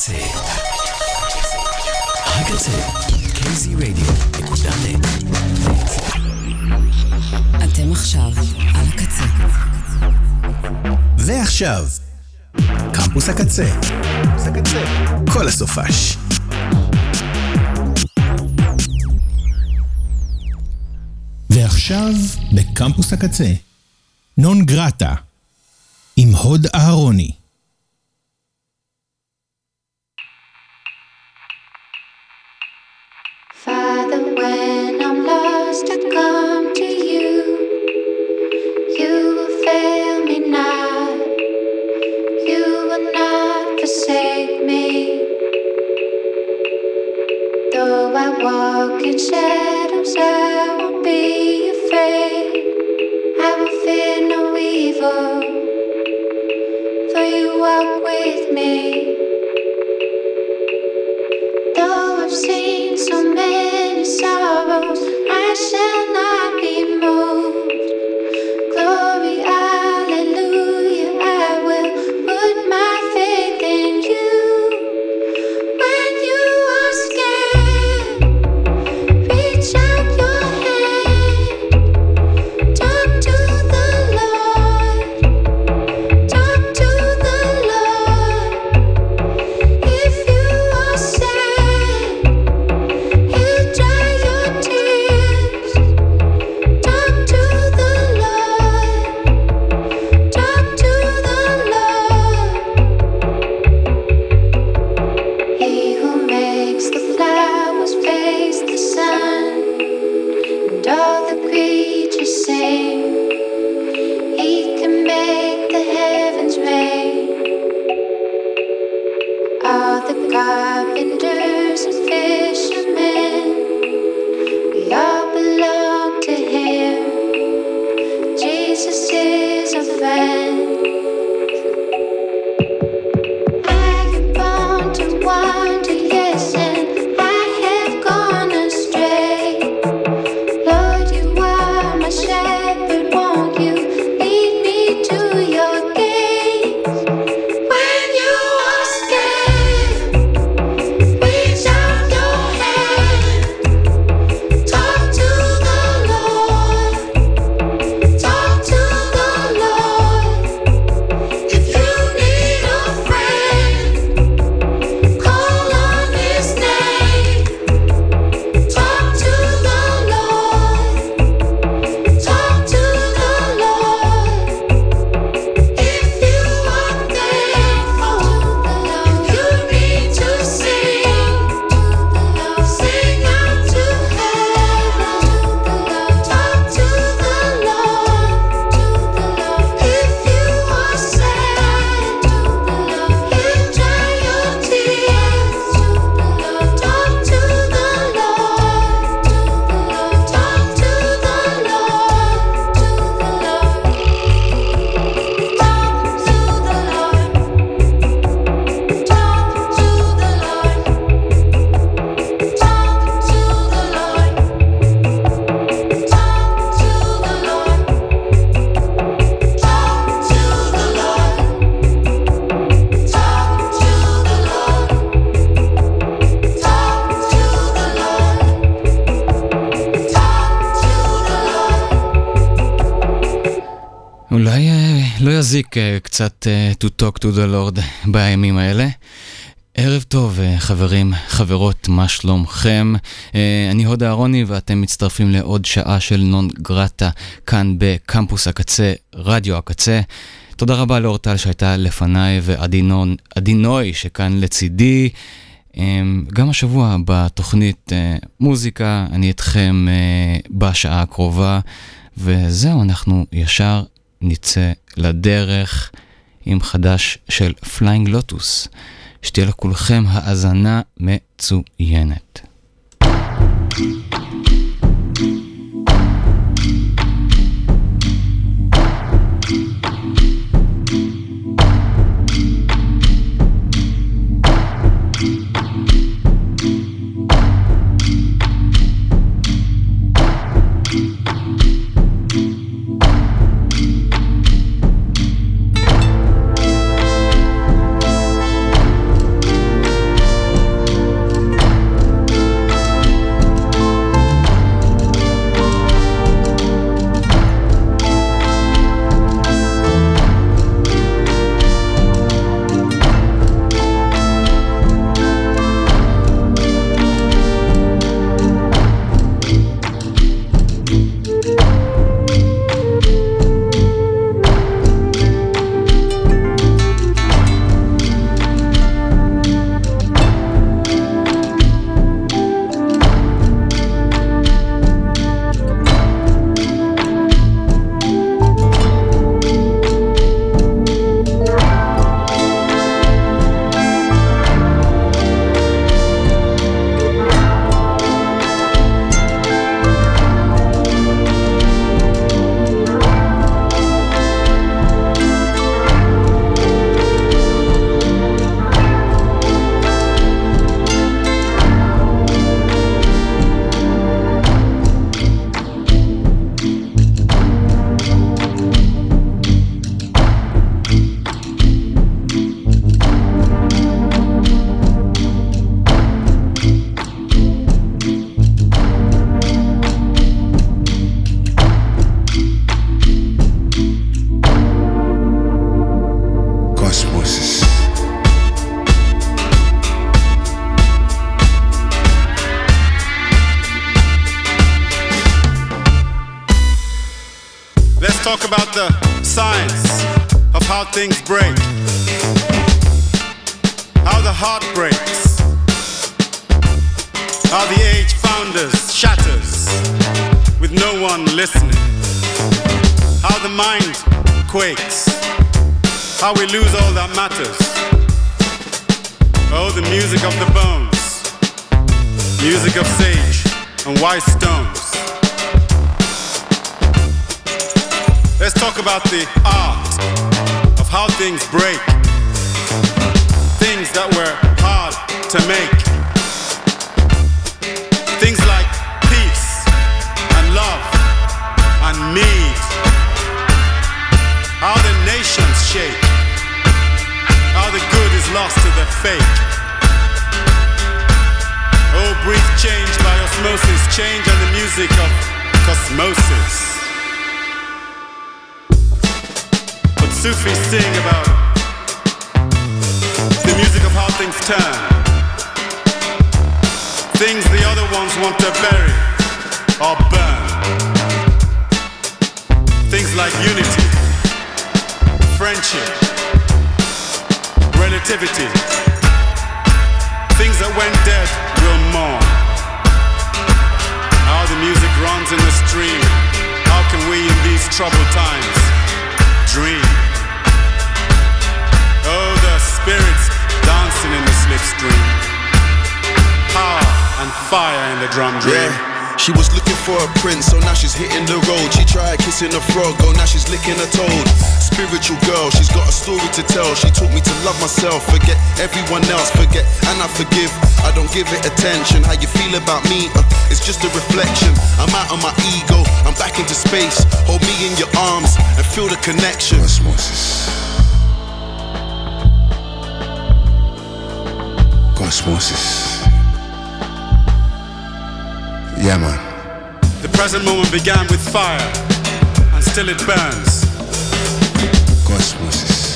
הקצה. הקצה. KZRadio.net. אתם עכשיו על הקצה. ועכשיו, קמפוס הקצה. כל הסופש. ועכשיו, בקמפוס הקצה, נון גרטה, עם הוד אהרוני. Father, when I'm lost, I come to you. You will fail me not. You will not forsake me. Though I walk in shadows, I won't be afraid. I will fear no evil, for you walk with me. Though I've seen so many sorrows, I shall not be moved. Glory, hallelujah, I will put my faith in you. When you are scared, reach out your hand. Talk to the Lord. Talk to the Lord. If you are sad, He'll dry your tears. Talk to the Lord. Talk to the Lord. He who makes the flowers face the sun, and all the creatures sing. He can make the heavens rain. All the carpenters and fishermen, we all belong to Him. Jesus is our friend. I am born to wander, yes, and I have gone astray. Lord, you are my shepherd, won't you lead me to your gates? When you are scared, reach out your hand. Talk to the Lord. Talk to the Lord. If you need a friend, call on His name. Talk to the Lord. Talk to the Lord. If you are thankful, you need to sing. Sing out to heaven. Talk to the Lord. If you are sad, He'll dry your tears. Talk to the Lord. Talk to the Lord. Talk to the Lord. Talk to the Lord. Talk to the Lord. Talk to the Lord. Talk to the Lord. Talk to the Lord. Talk to the Lord. אולי לא יזיק קצת to talk to the Lord בימים האלה. ערב טוב חברים, חברות, מה שלומכם? אני הוד אהרוני ואתם מצטרפים לעוד שעה של נון גרטה כאן בקמפוס הקצה, רדיו הקצה. תודה רבה לאורטל שהייתה לפניי ועדינוי שכאן לצידי. גם השבוע בתוכנית מוזיקה אני איתכם בשעה הקרובה, וזהו, אנחנו ישר נצא לדרך עם חדש של פליינג לוטוס. שתהיה לכולכם האזנה מצוינת. talk about the science of how things break, how the heart breaks, how the age founders shatters with no one listening, how the mind quakes, how we lose all that matters. Oh, the music of the bones, music of sage and white stones. Let's talk about the art of how things break, things that were hard to make, things like peace and love and need, how the nations shake, how the good is lost to the fake. Oh, breathe change by osmosis, change and the music of cosmosis. Sufis sing about the music of how things turn, things the other ones want to bury or burn, things like unity, friendship, relativity, things that went dead will mourn. How the music runs in the stream, how can we in these troubled times dream? Oh, the spirits dancing in the slipstream, power and fire in the drum dream. Yeah, she was looking for a prince, so now she's hitting the road. She tried kissing a frog, oh now she's licking a toad. Spiritual girl, she's got a story to tell. She taught me to love myself, forget everyone else, forget and I forgive. I don't give it attention. How you feel about me, it's just a reflection. I'm out of my ego, I'm back into space. Hold me in your arms and feel the connection. Osmosis. Osmosis. Yeah, man. The present moment began with fire, and still it burns. Osmosis.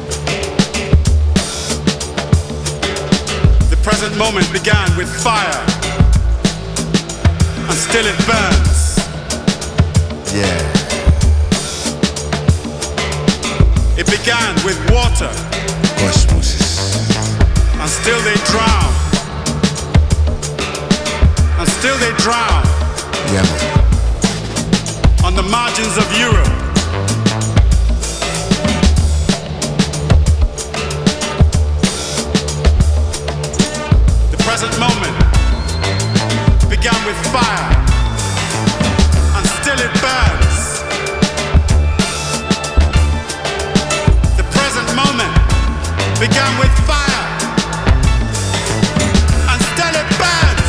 The present moment began with fire, and still it burns. Yeah. It began with water, Osmosis. and still they drown, and still they drown. Yeah, man. On the margins of Europe. The present moment began with fire, and still it burns. The present moment began with fire, and still it burns.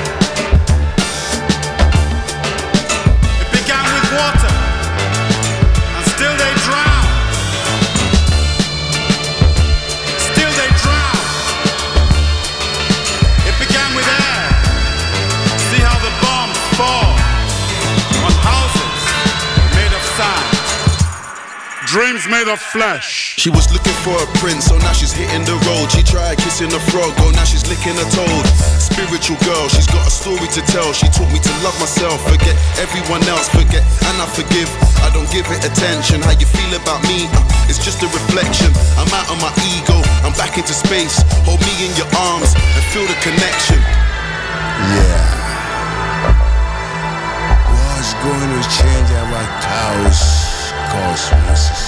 It began with water, and still they drown. Still they drown. It began with air. See how the bombs fall on houses made of sand, dreams made of flesh. She was looking for a prince, so now she's hitting the road. She tried kissing a frog, oh now she's licking a toad. Spiritual girl, she's got a story to tell. She taught me to love myself, forget everyone else, forget and I forgive. I don't give it attention. How you feel about me, it's just a reflection. I'm out of my ego, I'm back into space. Hold me in your arms and feel the connection. Yeah. What's going to change our chaos cosmos?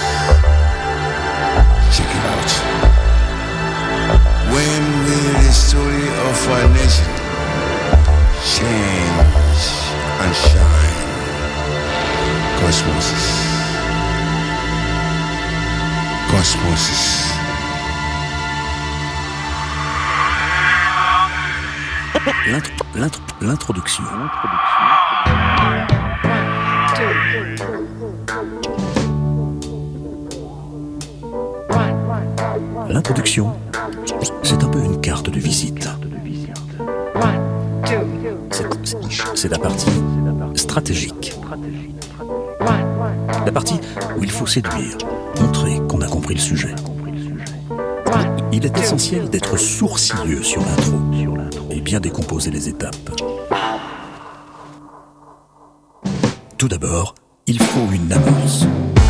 Check it out. When will the story of our nation change and shine? Cosmosis. Cosmosis. L'introduction. L'introduction, c'est un peu une carte de visite. C'est la partie stratégique. La partie où il faut séduire, montrer qu'on a compris le sujet. Il est essentiel d'être sourcilleux sur l'intro et bien décomposer les étapes. Tout d'abord, il faut une amorce.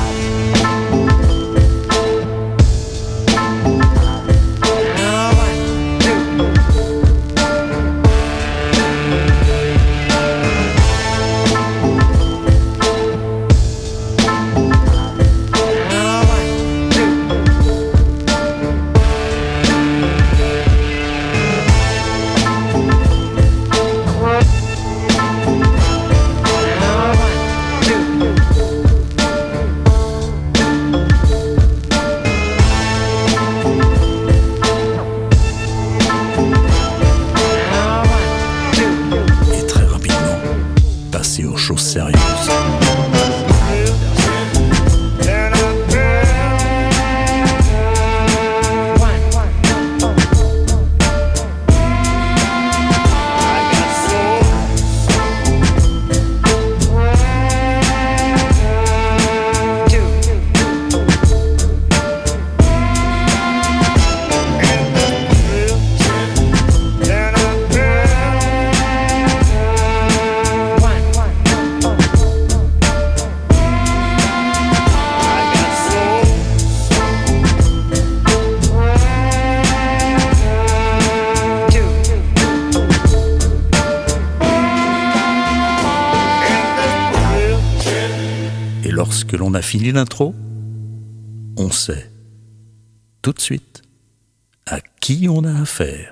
Lorsque l'on a fini l'intro, on sait tout de suite à qui on a affaire.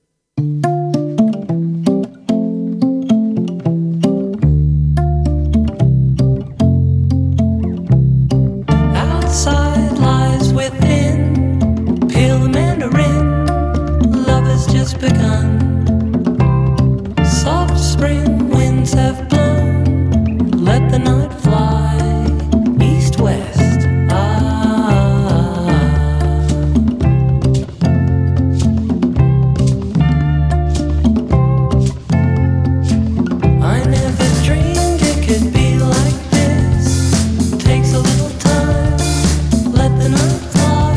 Outside lies within, peel the mandarin, love has just begun. Soft spring winds have blown, let the night fly. West, I never dreamed it could be like this. Takes a little time, let the night fly.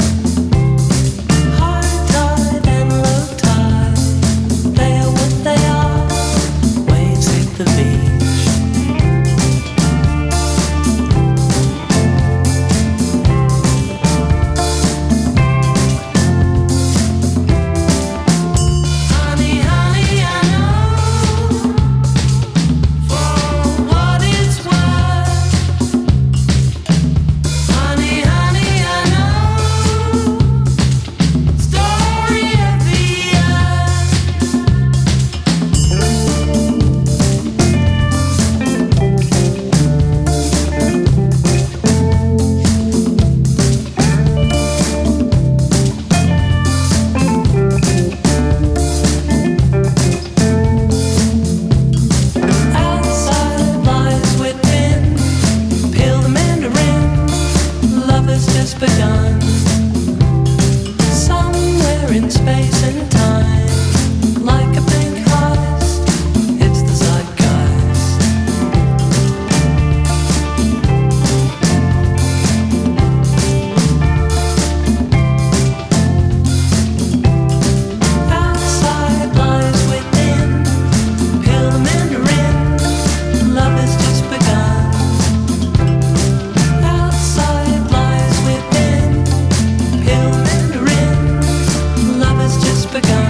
High tide and low tide, they are what they are. Waves hit the beach. Begun.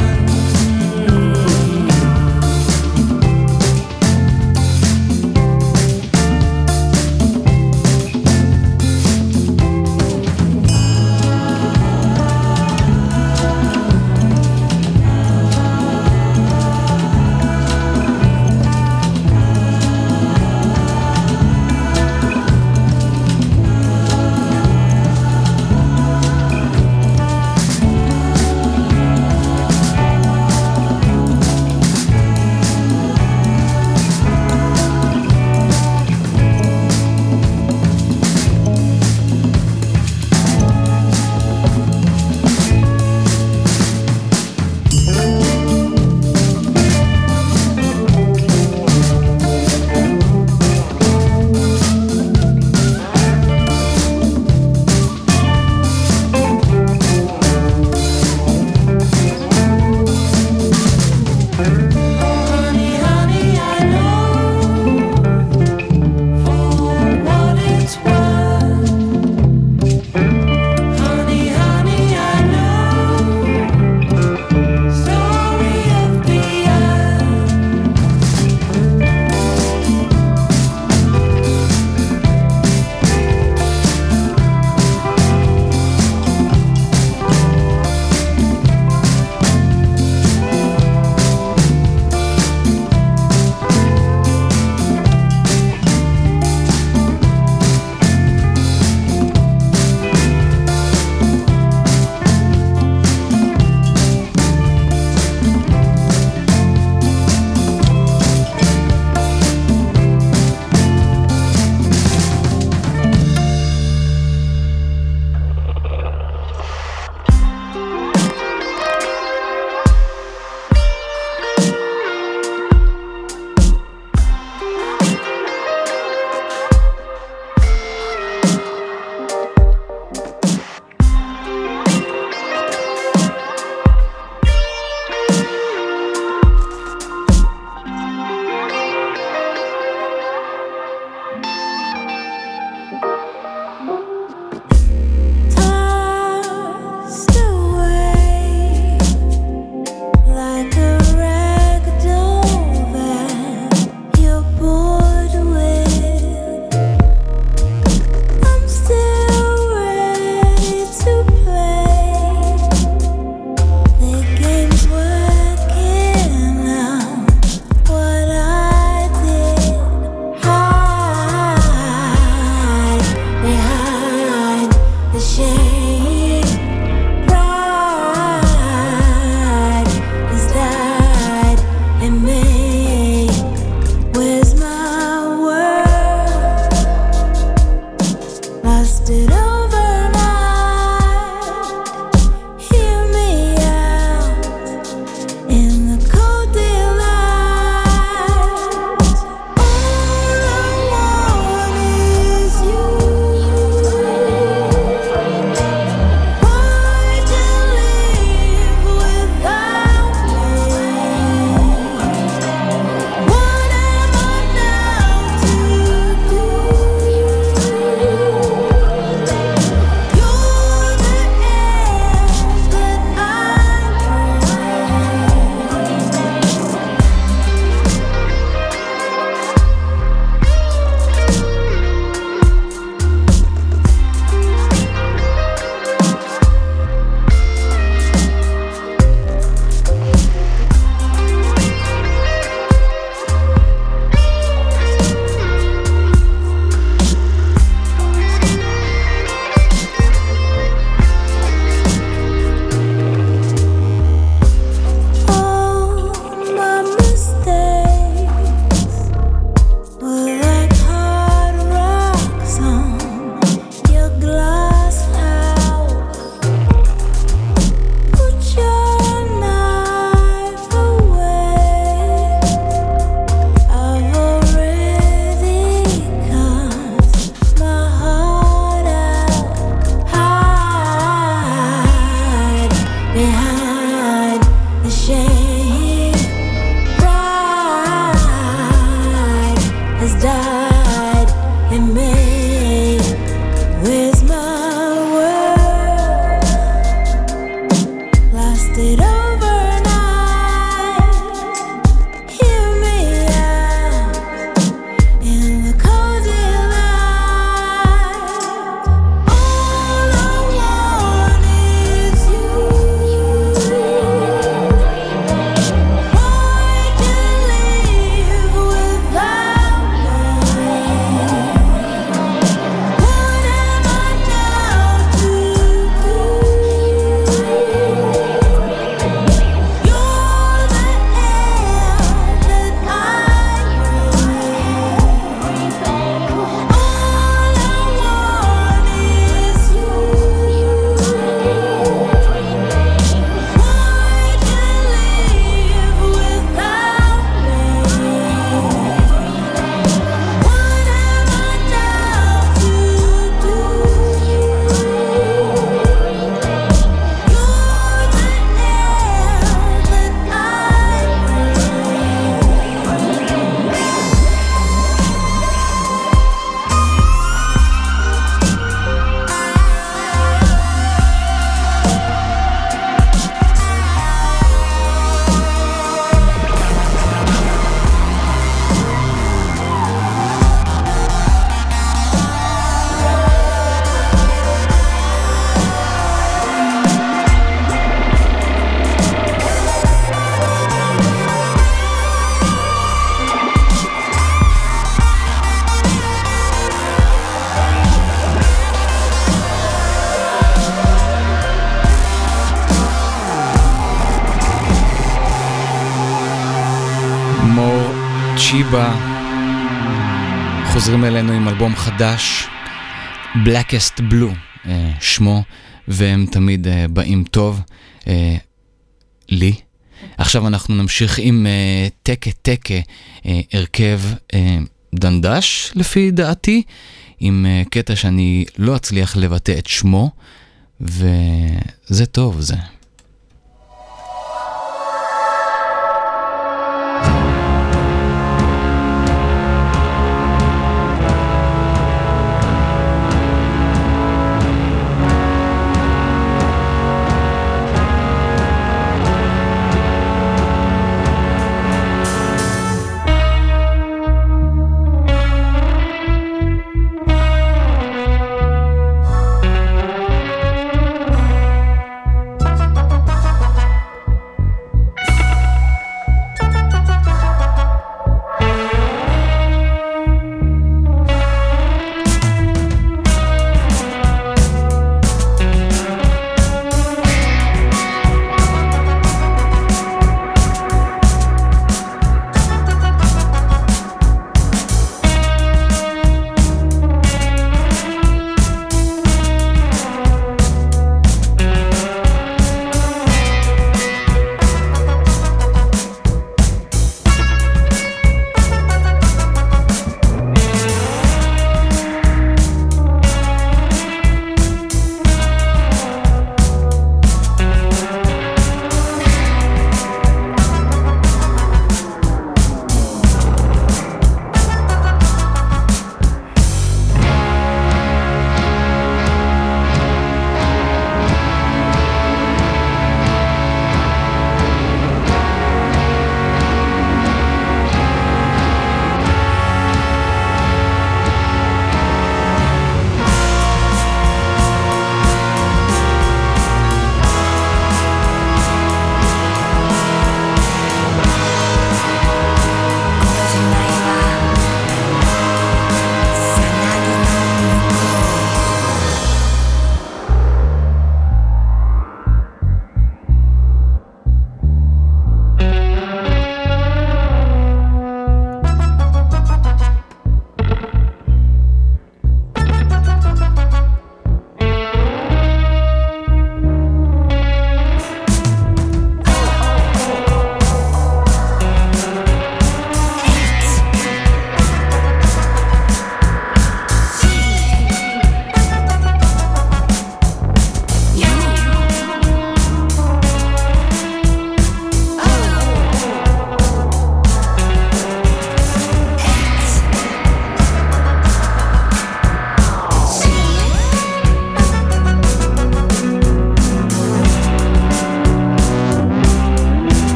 שיבה חוזרים אלינו עם אלבום חדש, Blackest Blue שמו, והם תמיד באים טוב לי. עכשיו אנחנו נמשיך עם טקה טקה, הרכב דנדש לפי דעתי, עם קטע שאני לא אצליח לבטא את שמו, וזה טוב זה.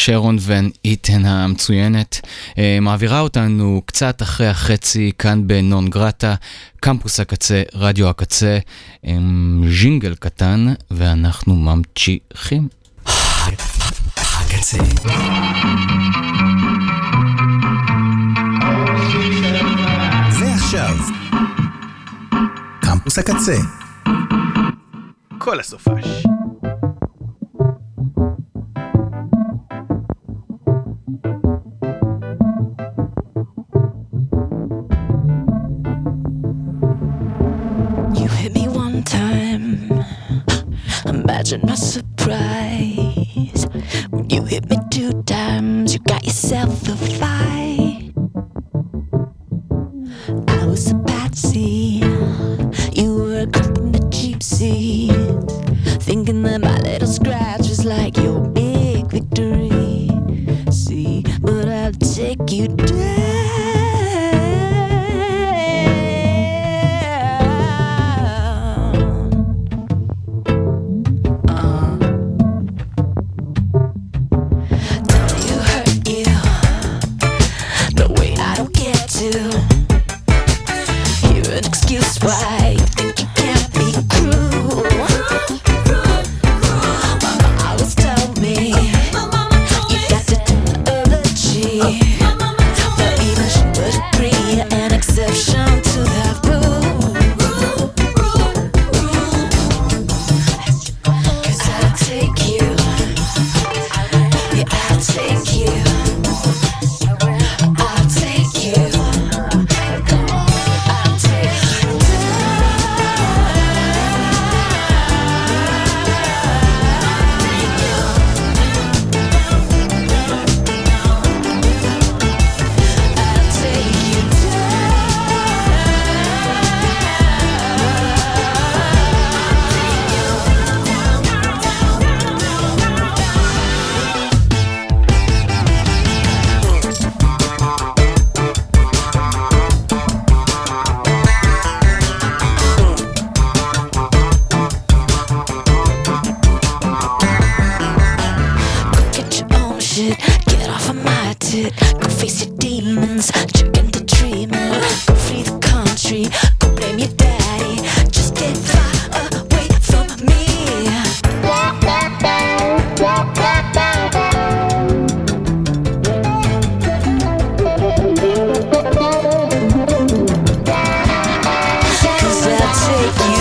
שרון ון איתן המצוינת, מעבירה אותנו קצת אחרי החצי כאן בנון גרטה, קמפוס הקצה, רדיו הקצה, ז'ינגל קטן, ואנחנו ממשיכים. הקצה. ועכשיו, קמפוס הקצה. כל הסופש. You hit me one time. Imagine my surprise when you hit me 2 times. You got yourself a fight. I was a patsy. You were a creep in the cheap seat, thinking that my little scratch was like your big victory. See, but I'll take you down. Why you think you can't be cruel? Mama always told me you got the technology, but even she would agree an exception to that rule. 'Cause I'll take you, yeah, I'll take you, I'll take you. Come on, I'll take you. Get off of my tit. Go face your demons. Check into dreaming. Go free the country. Go blame your daddy. Just get far away from me. Cause I'll take you.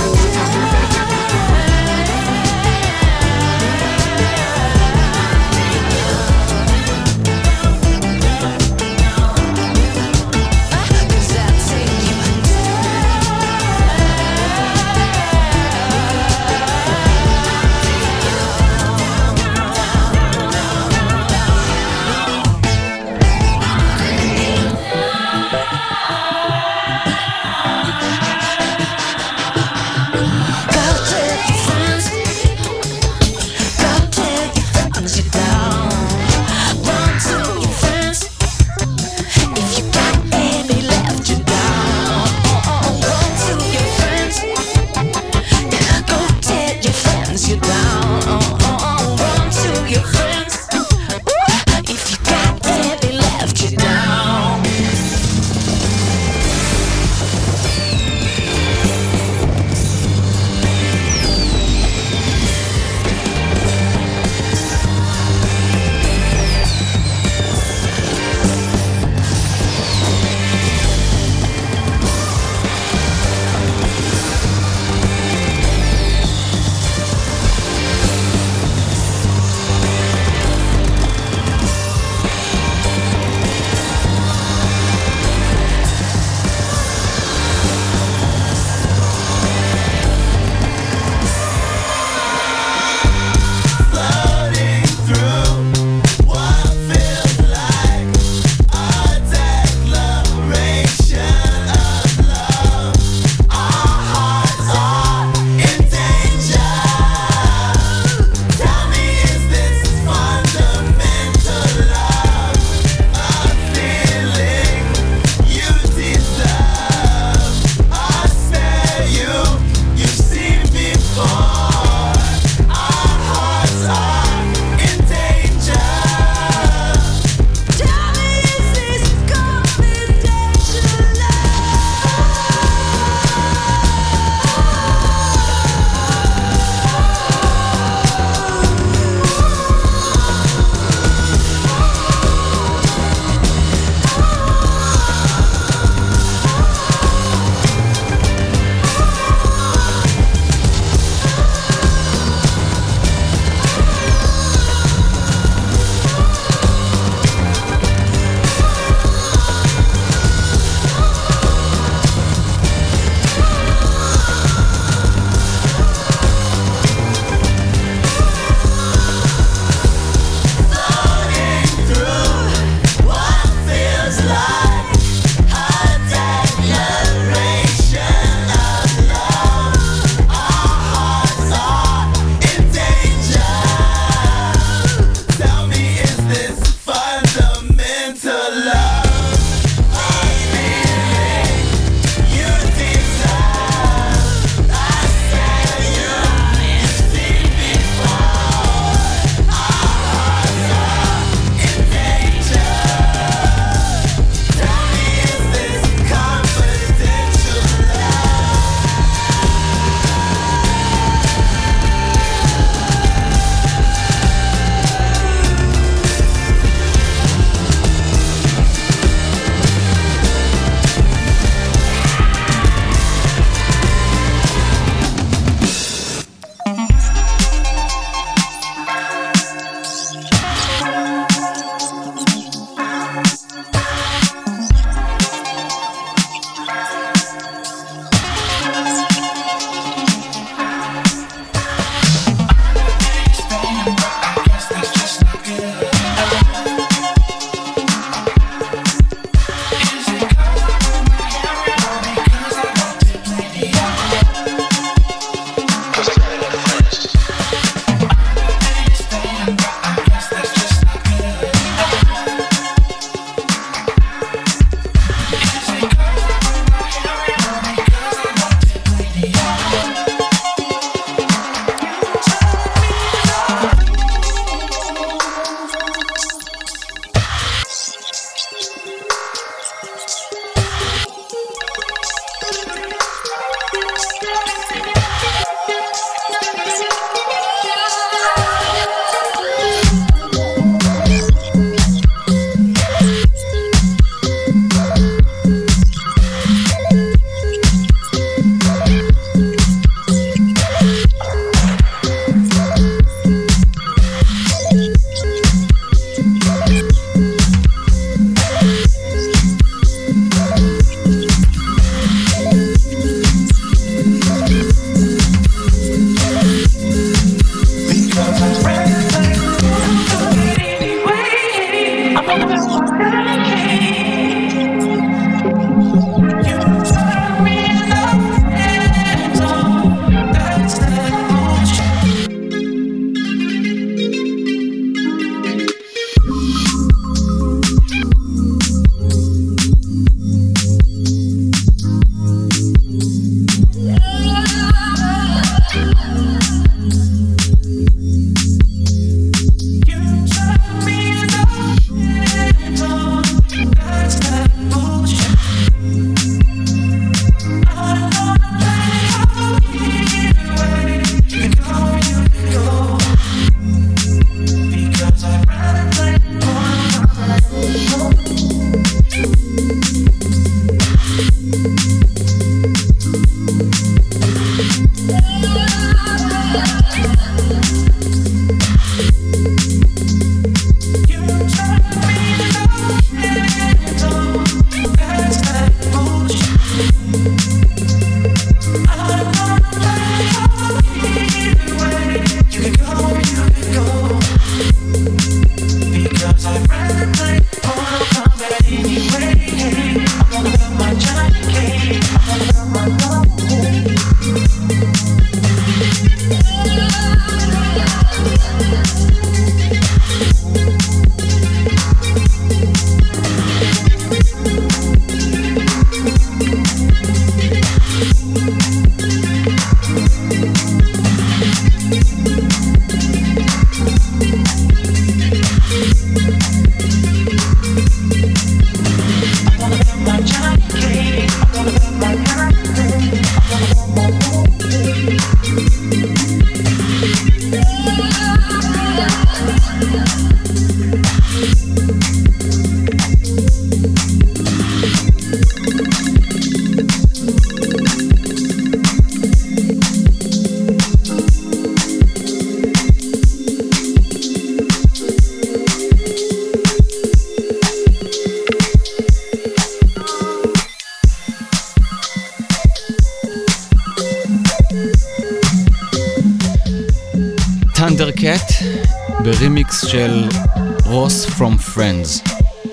Cat ברימיקס של רוס from Friends.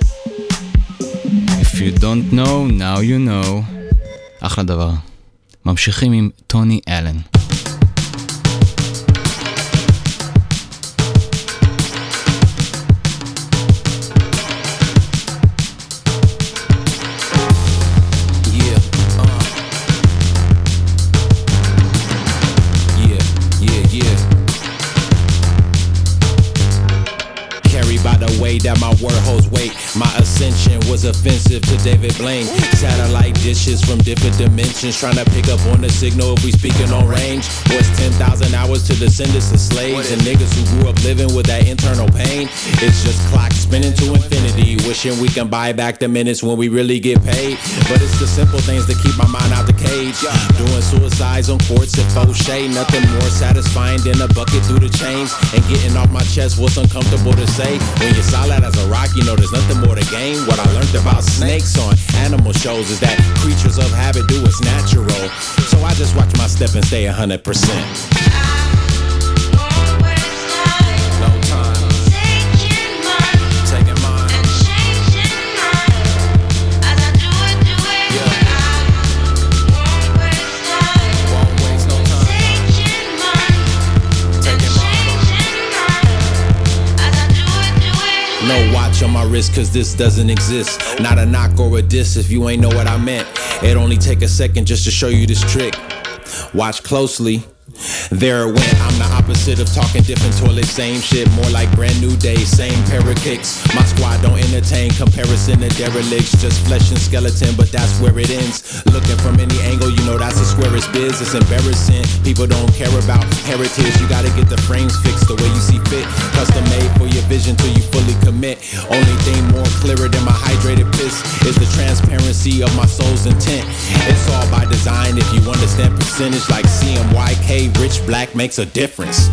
If you don't know, now you know. אחלה דבר. ממשיכים עם טוני אלן. That my word holds weight. My ascension was offensive to David Blaine. Satellite dishes from different dimensions, trying to pick up on the signal if we speaking on range. Was 10,000 hours to descendants of slaves and niggas who grew up living with that internal pain. It's just clocks spinning to infinity, wishing we can buy back the minutes when we really get paid. But it's the simple things that keep my mind out the cage. Doing suicides on courts at Fauché, nothing more satisfying than a bucket through the chains and getting off my chest what's uncomfortable to say. When you're solid as a rock, you know there's nothing more to gain. What I learned about snakes on animal shows is that creatures of habit do what's natural. So I just watch my step and stay 100%. No watch on my wrist cause this doesn't exist. Not a knock or a diss if you ain't know what I meant. It only take a second just to show you this trick. Watch closely. There it went, I'm the opposite of talking different toilets, same shit, more like brand new days, same pair of kicks. My squad don't entertain comparison to derelicts, just flesh and skeleton, but that's where it ends. Looking from any angle, you know that's the squarest biz. It's embarrassing, people don't care about heritage. You gotta get the frames fixed the way you see fit. Custom made for your vision till you fully commit. Only thing more clearer than my hydrated piss is the transparency of my soul's intent. It's all by design if you understand percentage like CMYK. Rich black makes a difference.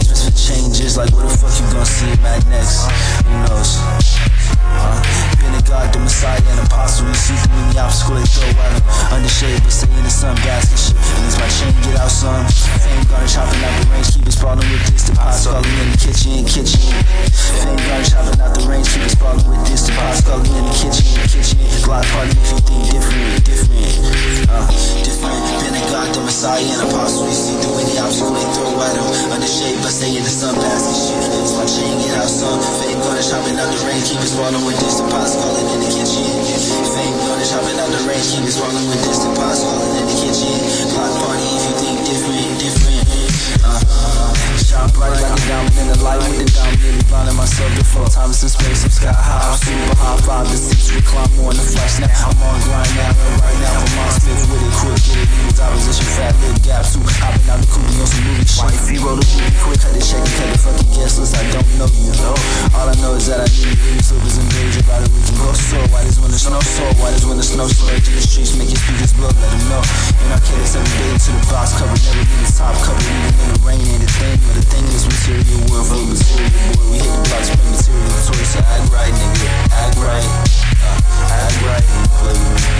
Like what the fuck you gonna see back next? Who knows? Been a God, the Messiah, and apostle. You see through any obstacle they throw at him. Under shade, but stay in the sun, basket shit. And it's my chain, get out some. Fame garden chopping out the range, keep it sprawling with this. The pot sculling in the kitchen. Fame garden chopping out the range, keep it sprawling with this. The pot sculling in the kitchen. Glide party if you think different. Been a God, the Messiah, and apostle. You see through any obstacle they throw at him. Under shade, but stay in the sun, basket shit. And it's my chain, get out some. Fame garden chopping out the range, keep it sprawling with this. The pot sculling in the kitchen. Fame garden chopping out the range, keep it sprawling with this. The pot sculling in the kitchen. Glide party if you think different. Shine bright like a diamond in the light with the diamond nearly blinding myself before time is in space. I'm sky high, I'm super high, 5 to 6, recline more in the flash now. I'm on grind now, and right now I'm on Smith with it quick, get it needs opposition, fat lip gap too. Hopping out the coupe on some movie shit. If you roll the booty quick, had to check and cut the fucking guest list. I don't know you, no. All I know is that I need green slippers and beige about it. We can go so white as when the snow, so white as when the snow slurred through the streets, make your speakers blow, let them know. And I carry every day into the box cover, never be the top cover, even in the rain ain't a thing, but the thing is material world for material boy. We hit the block, spend material toys, so act right, nigga, act right, and play with me.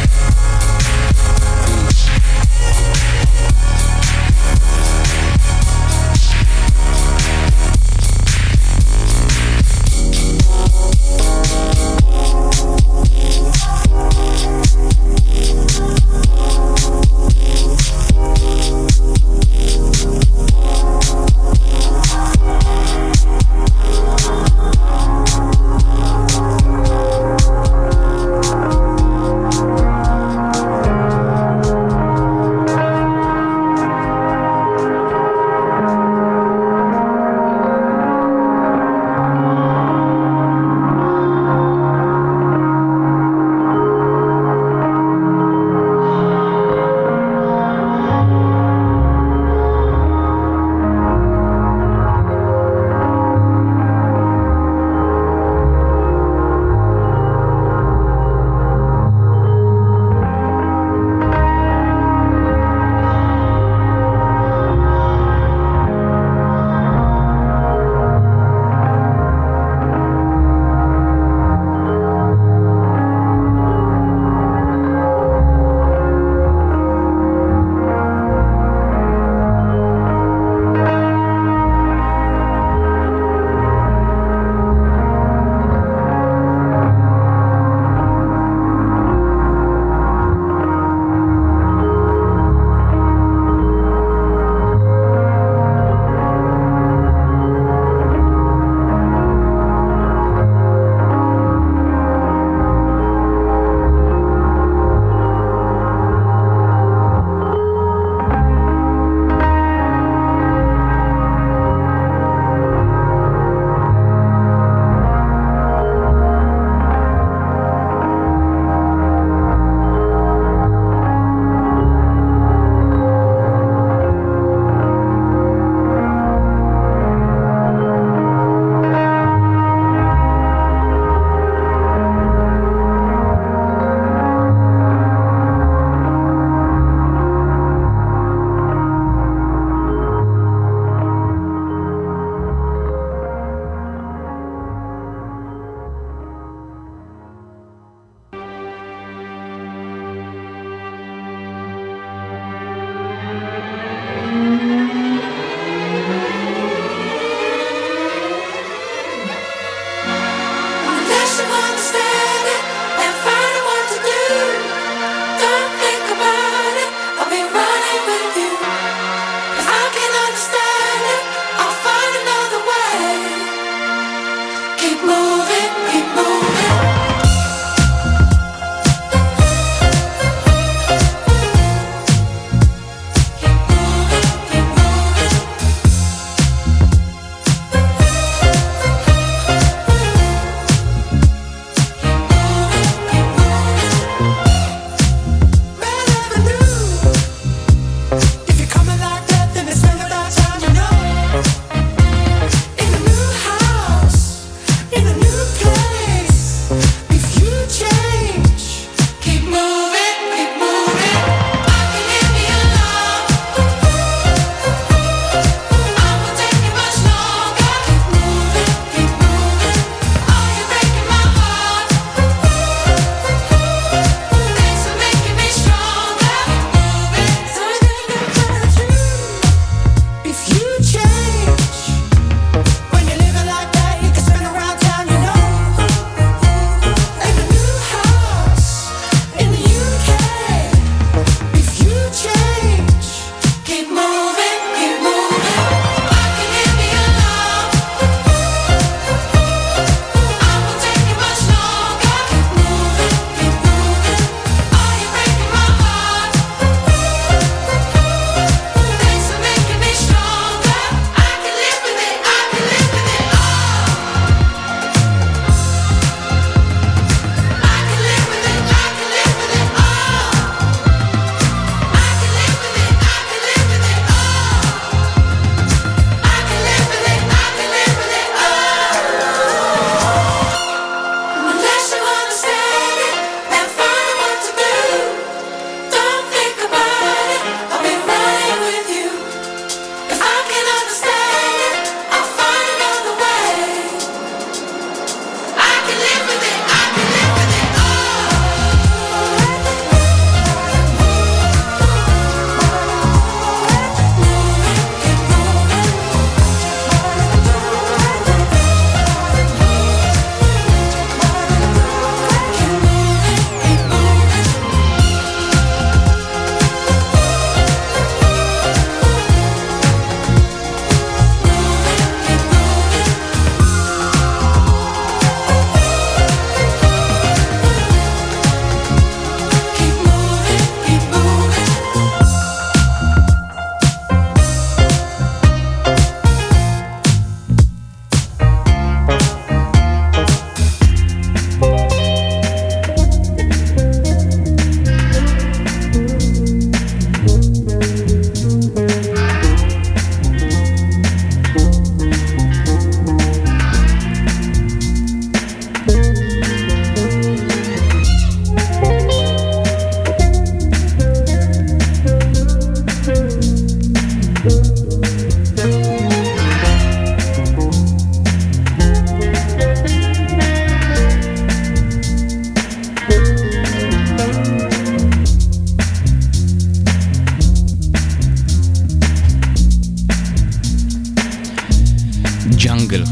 ג'אנגל.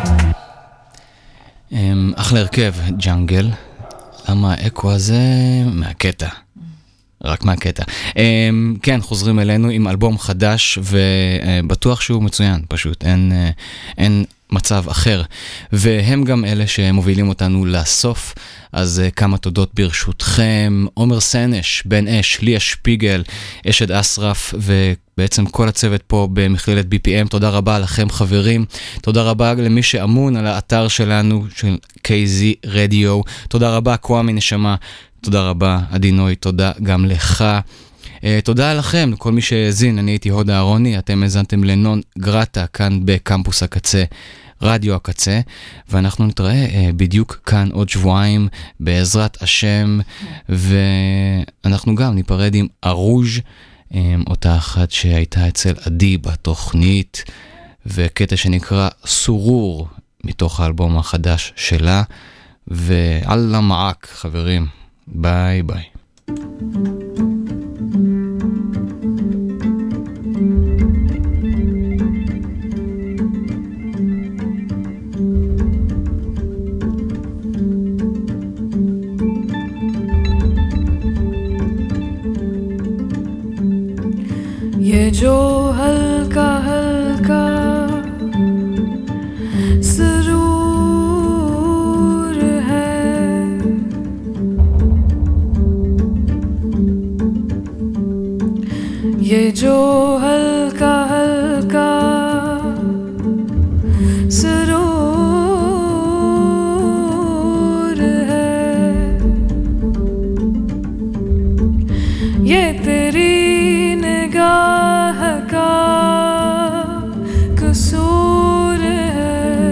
אחלה הרכב, ג'אנגל. למה האקו הזה מהקטע? רק מהקטע. כן, חוזרים אלינו עם אלבום חדש, ובטוח שהוא מצוין, פשוט. אין מצב אחר. והם גם אלה שמובילים אותנו לסוף, אז כמה תודות ברשותכם. עומר סנש, בן אש, ליה שפיגל, אשד אסרף, ובעצם כל הצוות פה במכללת BPM. תודה רבה לכם חברים. תודה רבה למי שאמון על האתר שלנו, של KZ Radio. תודה רבה, קוואמי נשמה. תודה רבה, עדינוי. תודה גם לך. תודה לכם, לכל מי שהזין. אני הייתי הודה אהרוני, אתם הזנתם לנון גרטה כאן בקמפוס הקצה, רדיו הקצה, ואנחנו נתראה בדיוק כאן עוד שבועיים בעזרת השם, ואנחנו גם ניפרד עם ארוז', אותה אחת שהייתה אצל עדי בתוכנית, וקטע שנקרא סורור מתוך האלבום החדש שלה, ואללה מעק חברים, ביי ביי. ये जो हल्का हल्का सुरूर है, ये जो हल्का हल्का सुरूर है, ये तेरी निगाह का कसूर है।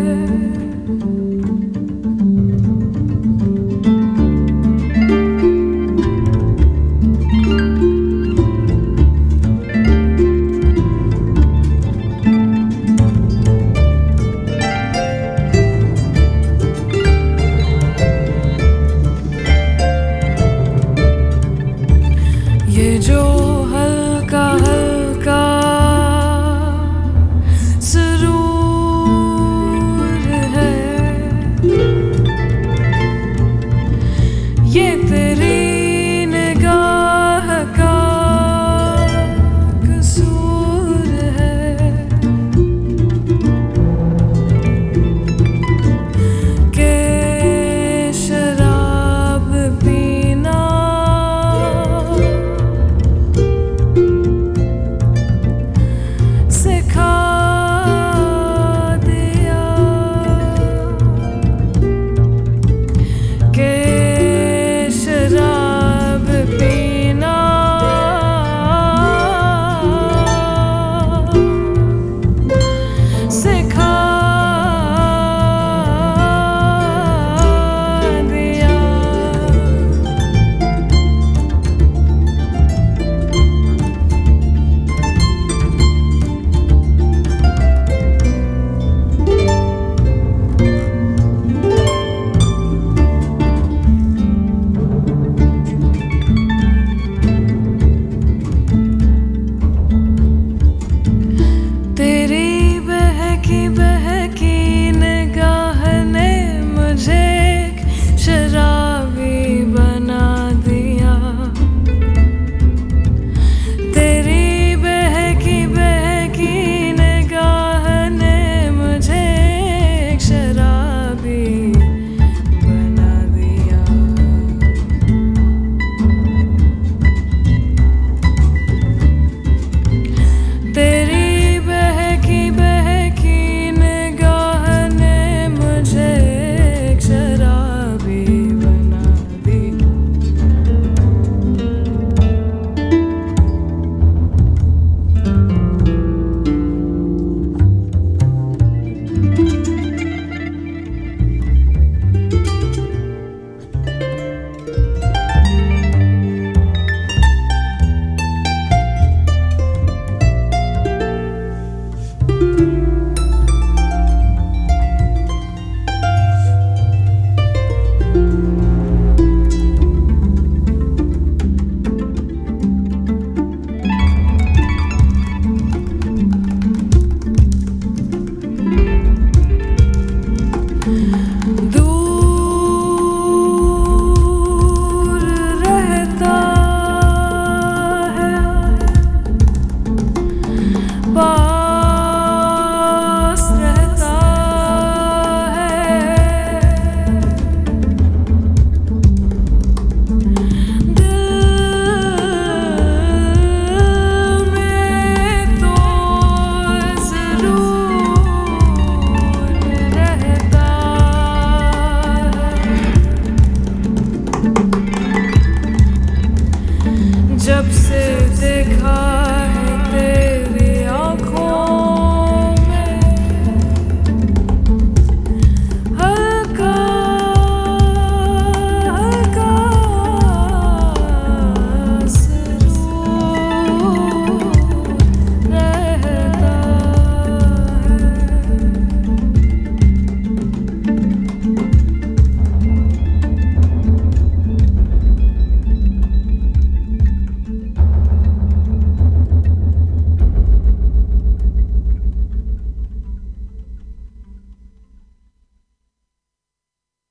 जब से देखा